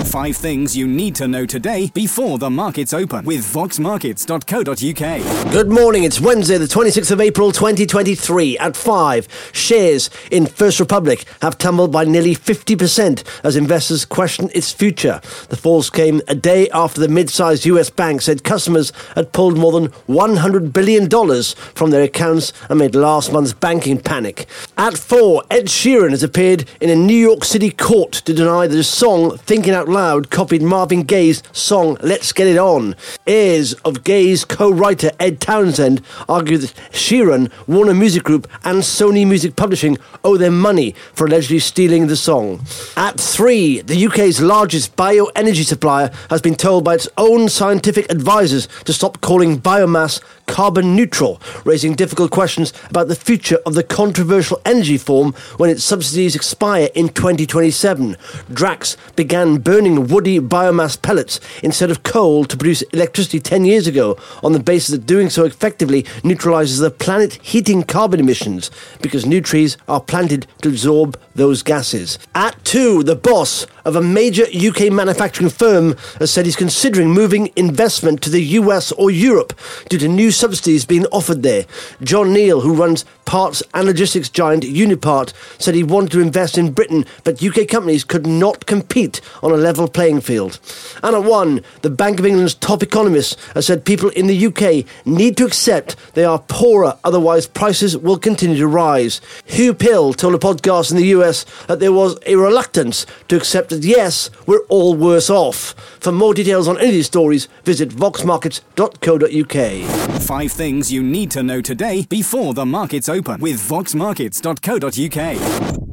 5 things you need to know today before the markets open with voxmarkets.co.uk. Good morning, it's Wednesday the 26th of April 2023. At 5, shares in First Republic have tumbled by nearly 50% as investors question its future. The falls came a day after the mid-sized US bank said customers had pulled more than $100 billion from their accounts amid last month's banking panic. At 4, Ed Sheeran has appeared in a New York City court to deny that his song Thinking Out Loud copied Marvin Gaye's song Let's Get It On. Heirs of Gaye's co-writer Ed Townsend argue that Sheeran, Warner Music Group and Sony Music Publishing owe them money for allegedly stealing the song. At 3, the UK's largest bioenergy supplier has been told by its own scientific advisors to stop calling biomass carbon neutral, raising difficult questions about the future of the controversial energy form when its subsidies expire in 2027. Drax began burning woody biomass pellets instead of coal to produce electricity 10 years ago on the basis that doing so effectively neutralises the planet heating carbon emissions because new trees are planted to absorb those gases. At 2, the boss of a major UK manufacturing firm has said he's considering moving investment to the US or Europe due to new subsidies being offered there. John Neal, who runs parts and logistics giant Unipart, said he wanted to invest in Britain, but UK companies could not compete on a level playing field. And at 1, the Bank of England's top economist has said people in the UK need to accept they are poorer, otherwise prices will continue to rise. Hugh Pill told a podcast in the US that there was a reluctance to accept that yes, we're all worse off. For more details on any of these stories, visit voxmarkets.co.uk. 5 things you need to know today before the markets open with voxmarkets.co.uk.